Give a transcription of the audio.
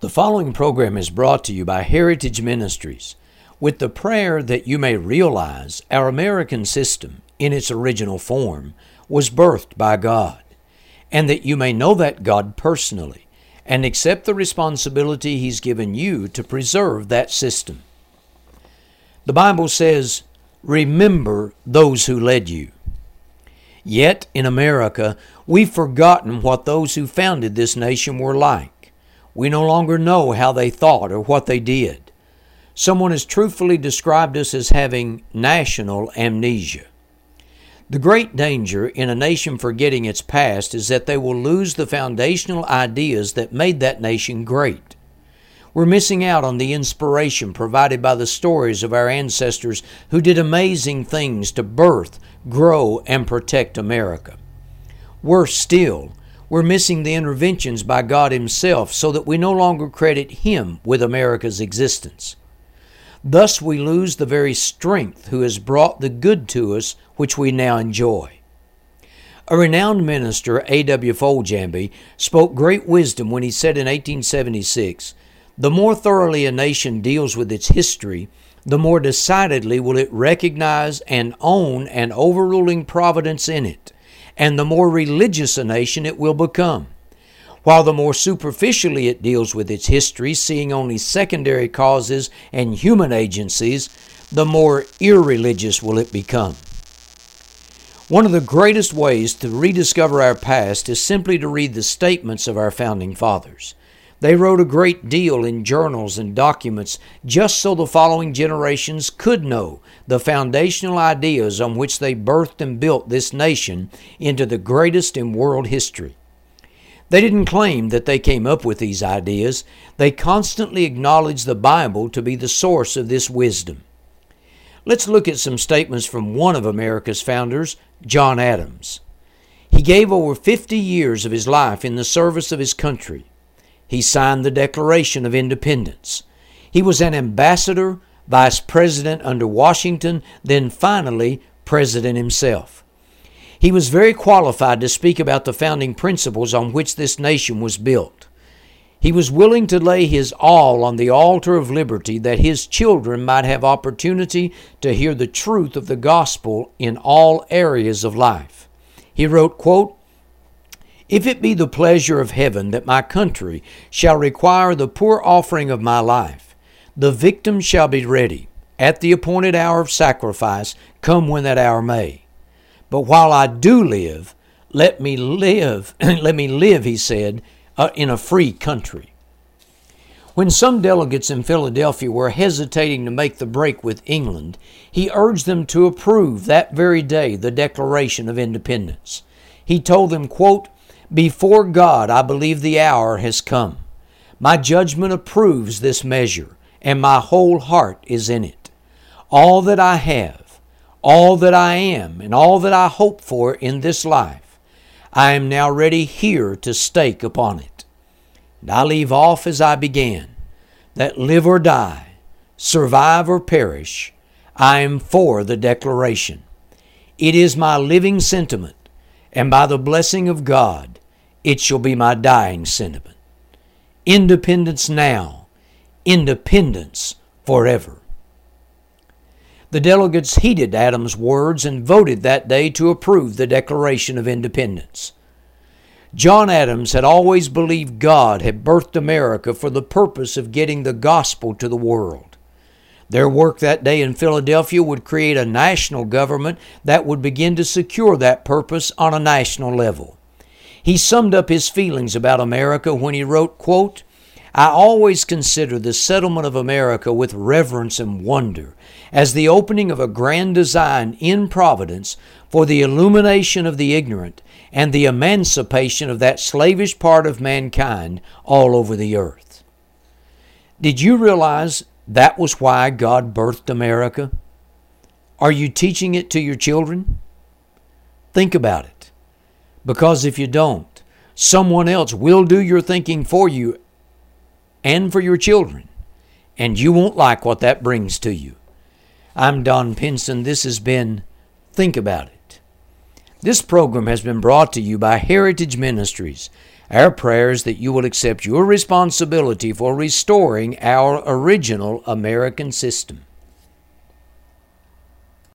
The following program is brought to you by Heritage Ministries with the prayer that you may realize our American system in its original form was birthed by God, and that you may know that God personally and accept the responsibility He's given you to preserve that system. The Bible says, "Remember those who led you." Yet in America, we've forgotten what those who founded this nation were like. We no longer know how they thought or what they did. Someone has truthfully described us as having national amnesia. The great danger in a nation forgetting its past is that they will lose the foundational ideas that made that nation great. We're missing out on the inspiration provided by the stories of our ancestors who did amazing things to birth, grow, and protect America. Worse still, we're missing the interventions by God Himself so that we no longer credit Him with America's existence. Thus we lose the very strength who has brought the good to us which we now enjoy. A renowned minister, A.W. Foljambe, spoke great wisdom when he said in 1876, "The more thoroughly a nation deals with its history, the more decidedly will it recognize and own an overruling providence in it, and the more religious a nation it will become. While the more superficially it deals with its history, seeing only secondary causes and human agencies, the more irreligious will it become." One of the greatest ways to rediscover our past is simply to read the statements of our founding fathers. They wrote a great deal in journals and documents just so the following generations could know the foundational ideas on which they birthed and built this nation into the greatest in world history. They didn't claim that they came up with these ideas. They constantly acknowledged the Bible to be the source of this wisdom. Let's look at some statements from one of America's founders, John Adams. He gave over 50 years of his life in the service of his country. He signed the Declaration of Independence. He was an ambassador, vice president under Washington, then finally president himself. He was very qualified to speak about the founding principles on which this nation was built. He was willing to lay his all on the altar of liberty that his children might have opportunity to hear the truth of the gospel in all areas of life. He wrote, quote, "If it be the pleasure of heaven that my country shall require the poor offering of my life, the victim shall be ready at the appointed hour of sacrifice, come when that hour may. But while I do live, let me live, he said, in a free country." When some delegates in Philadelphia were hesitating to make the break with England, he urged them to approve that very day the Declaration of Independence. He told them, quote, "Before God, I believe the hour has come. My judgment approves this measure, and my whole heart is in it. All that I have, all that I am, and all that I hope for in this life, I am now ready here to stake upon it. And I leave off as I began, that live or die, survive or perish, I am for the Declaration. It is my living sentiment, and by the blessing of God, it shall be my dying sentiment. Independence now, independence forever." The delegates heeded Adams' words and voted that day to approve the Declaration of Independence. John Adams had always believed God had birthed America for the purpose of getting the gospel to the world. Their work that day in Philadelphia would create a national government that would begin to secure that purpose on a national level. He summed up his feelings about America when he wrote, quote, "I always consider the settlement of America with reverence and wonder as the opening of a grand design in providence for the illumination of the ignorant and the emancipation of that slavish part of mankind all over the earth." Did you realize that was why God birthed America? Are you teaching it to your children? Think about it. Because if you don't, someone else will do your thinking for you and for your children, and you won't like what that brings to you. I'm Don Pinson. This has been Think About It. This program has been brought to you by Heritage Ministries. Our prayer is that you will accept your responsibility for restoring our original American system.